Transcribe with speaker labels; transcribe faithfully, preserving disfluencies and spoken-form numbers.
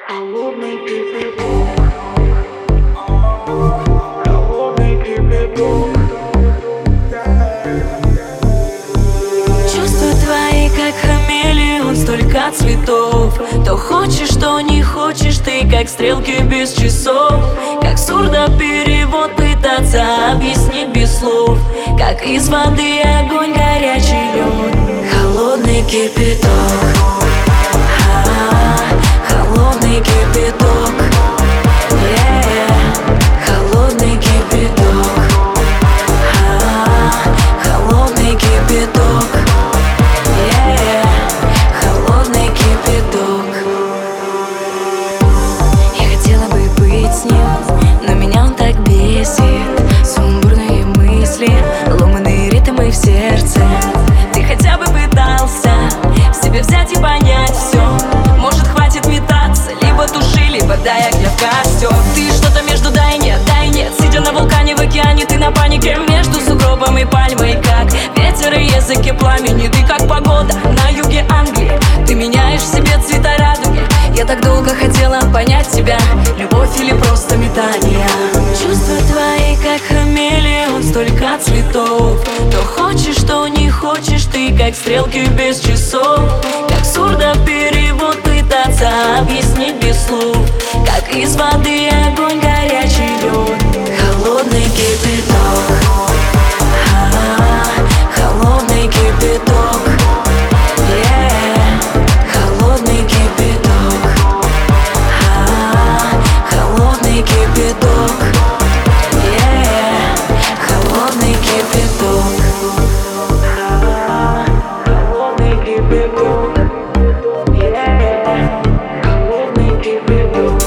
Speaker 1: Холодный кипяток, холодный кипяток.
Speaker 2: Чувства твои, как хамелеон, столько цветов. То хочешь, то не хочешь, ты как стрелки без часов. Как сурдоперевод пытаться объяснить без слов. Как из воды огонь, горячий лед. Холодный кипяток, холодный кипяток, yeah. Холодный кипяток, холодный кипяток, yeah. Холодный кипяток. Я хотела бы быть с ним, но меня он так бесит. Сумбурные мысли, ломаные ритмы в сердце. Ты хотя бы пытался в себе взять и понять все. Может, хватит метаться, либо туши, либо дай огня в костер. Ты что-то между дай нет, дай нет. Сидя на вулкане в океане, ты на панике между сугробом и пальмой. Как ветер и языки пламени, ты как погода на юге Англии. Ты меняешь в себе цвета радуги. Я так долго хотела понять тебя, любовь или просто метание. Чувства твои, как хамелеон, столько цветов. То хочешь, то не хочешь, ты как стрелки без часов. Как сурдоперевод пытаться объяснить без слов. Как из воды огонь, горячий лед. Холодный кипяток, холодный кипяток, yeah. Холодный кипяток, холодный кипяток, yeah. Холодный кипяток,
Speaker 1: Холодный кипяток, yeah. Холодный кипяток.